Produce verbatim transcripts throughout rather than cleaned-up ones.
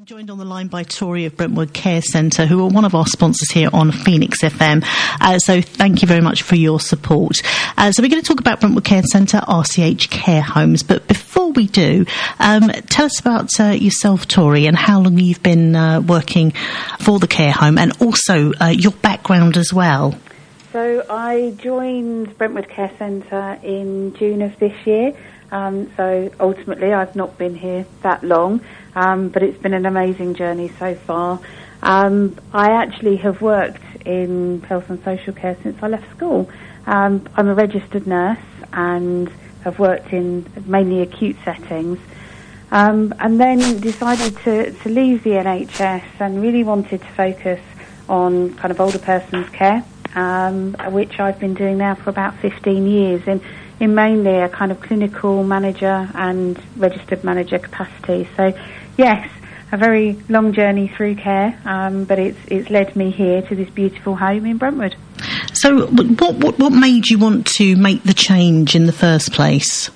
Joined on the line by Tori of Brentwood Care Centre, who are one of our sponsors here on Phoenix F M. Uh, so thank you very much for your support. Uh, so we're going to talk about Brentwood Care Centre, R C H Care Homes. But before we do, um, tell us about uh, yourself, Tori, and how long you've been uh, working for the care home, and also uh, your background as well. So I joined Brentwood Care Centre in June of this year. Um, so ultimately I've not been here that long. Um, but it's been an amazing journey so far. Um, I actually have worked in health and social care since I left school. Um, I'm a registered nurse and have worked in mainly acute settings. Um, and then decided to, to leave the N H S and really wanted to focus on kind of older persons care, um, which I've been doing now for about fifteen years in, in mainly a kind of clinical manager and registered manager capacity. So yes, a very long journey through care, um, but it's it's led me here to this beautiful home in Brentwood. So what, what what made you want to make the change in the first place?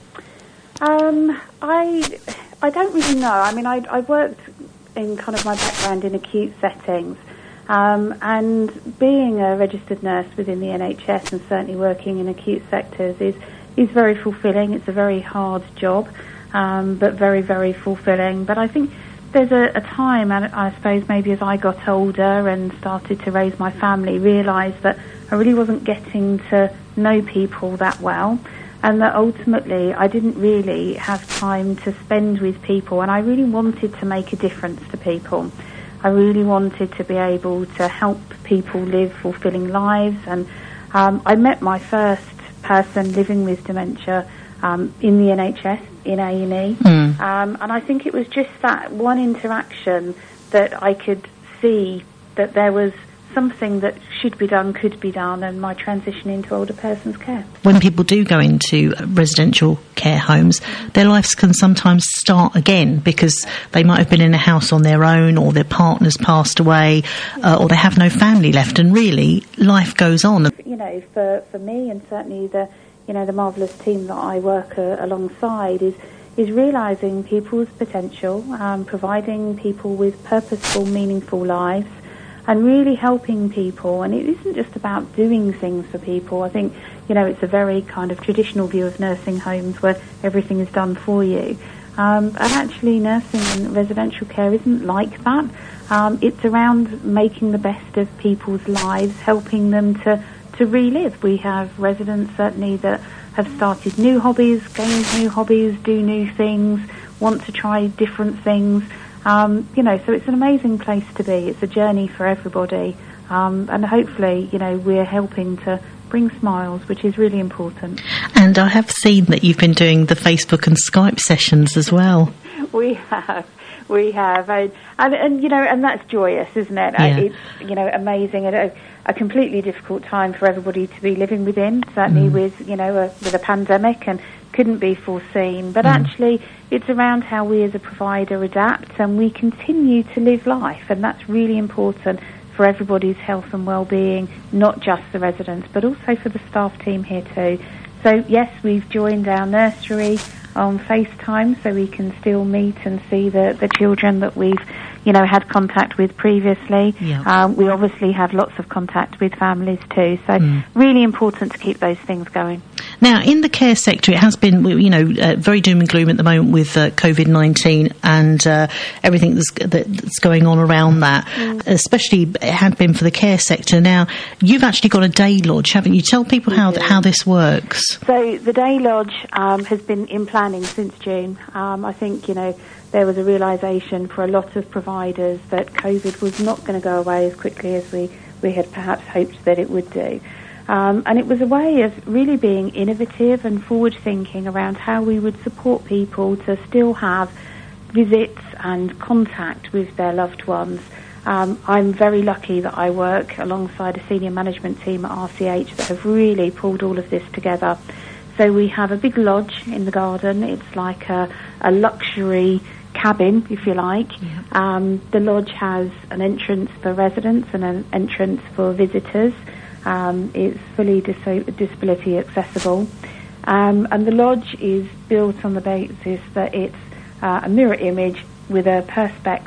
Um, I I don't really know. I mean, I I worked in kind of my background in acute settings, um, and being a registered nurse within the N H S and certainly working in acute sectors is is very fulfilling. It's a very hard job. Um, but very, very fulfilling. But I think there's a, a time, and I suppose maybe as I got older and started to raise my family, realised that I really wasn't getting to know people that well, and that ultimately I didn't really have time to spend with people, and I really wanted to make a difference to people. I really wanted to be able to help people live fulfilling lives, and um, I met my first person living with dementia um, in the N H S, in A and E, mm. um, and I think it was just that one interaction that I could see that there was something that should be done, could be done, and my transition into older persons care. When people do go into residential care homes, mm-hmm. their lives can sometimes start again because they might have been in a house on their own, or their partner's passed away, uh, or they have no family left, and really life goes on. You know, for, for me, and certainly the you know the marvellous team that I work uh, alongside, is is realising people's potential, um, providing people with purposeful, meaningful lives, and really helping people. And it isn't just about doing things for people. I think, you know, it's a very kind of traditional view of nursing homes where everything is done for you. Um, and actually nursing and residential care isn't like that. Um, it's around making the best of people's lives, helping them to, to relive. We have residents certainly that have started new hobbies, gained new hobbies, do new things, want to try different things. Um, you know, so it's an amazing place to be. It's a journey for everybody. Um, and hopefully, you know, we're helping to bring smiles, which is really important. And I have seen that you've been doing the Facebook and Skype sessions as well. We have. We have. And, and, and, you know, and that's joyous, isn't it? Yeah. It's, you know, amazing. And a, a completely difficult time for everybody to be living within, certainly mm. with, you know, a, with a pandemic, and couldn't be foreseen. But mm. actually, it's around how we as a provider adapt and we continue to live life. And that's really important for everybody's health and well-being, not just the residents, but also for the staff team here too. So, yes, we've joined our nursery on FaceTime so we can still meet and see the, the children that we've, you know, had contact with previously. Yep. Um, we obviously have lots of contact with families too. So mm. really important to keep those things going. Now, in the care sector, it has been, you know, uh, very doom and gloom at the moment with uh, COVID nineteen and uh, everything that's, that's going on around that, mm. especially it had been for the care sector. Now, you've actually got a day lodge, haven't you? Tell people how th- how this works. So the day lodge um, has been in planning since June. Um, I think, you know, there was a realisation for a lot of providers that COVID was not going to go away as quickly as we, we had perhaps hoped that it would do. Um, and it was a way of really being innovative and forward-thinking around how we would support people to still have visits and contact with their loved ones. Um, I'm very lucky that I work alongside a senior management team at R C H that have really pulled all of this together. So we have a big lodge in the garden. It's like a, a luxury cabin, if you like. Yeah. Um, the lodge has an entrance for residents and an entrance for visitors. Um, it's fully dis- disability accessible. Um, and the lodge is built on the basis that it's uh, a mirror image with a perspex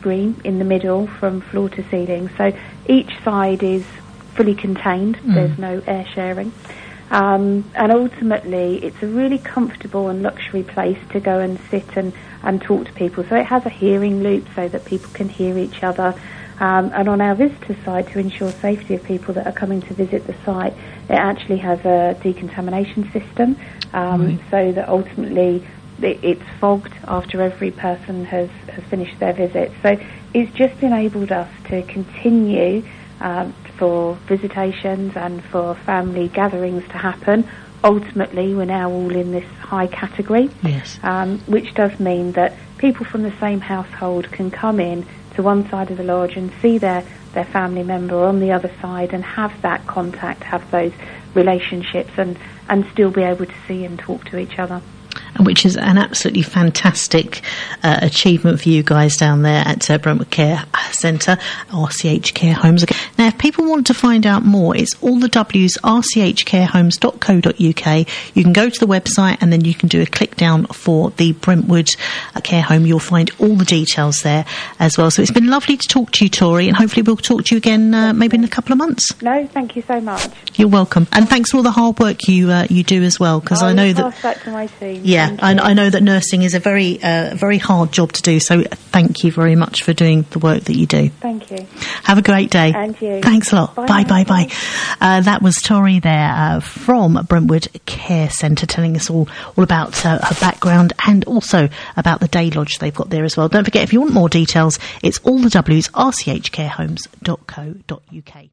screen in the middle from floor to ceiling. So each side is fully contained. Mm. There's no air sharing. Um, and ultimately, it's a really comfortable and luxury place to go and sit and, and talk to people. So it has a hearing loop so that people can hear each other. Um, and on our visitor side, to ensure safety of people that are coming to visit the site, it actually has a decontamination system, um, right. so that ultimately it, it's fogged after every person has, has finished their visit. So it's just enabled us to continue um, for visitations and for family gatherings to happen. Ultimately, we're now all in this high category, yes. um, which does mean that people from the same household can come in to one side of the lodge and see their, their family member on the other side and have that contact, have those relationships, and, and still be able to see and talk to each other. Which is an absolutely fantastic uh, achievement for you guys down there at uh, Brentwood Care Centre, R C H Care Homes. Now, if people want to find out more, it's all the W's, r c h care homes dot co dot u k. You can go to the website and then you can do a click down for the Brentwood uh, Care Home. You'll find all the details there as well. So it's been lovely to talk to you, Tori, and hopefully we'll talk to you again uh, maybe in a couple of months. No, thank you so much. You're welcome. And thanks for all the hard work you uh, you do as well, because I, I know that... that... that to my team. Yeah, I, I know that nursing is a very, uh, very hard job to do, so thank you very much for doing the work that you do. Thank you. Have a great day. And you. Thanks a lot. Bye, bye, bye, bye. bye. Uh, that was Tori there uh, from Brentwood Care Centre, telling us all, all about uh, her background and also about the day lodge they've got there as well. Don't forget, if you want more details, it's all the W's, r c h care homes dot co dot u k.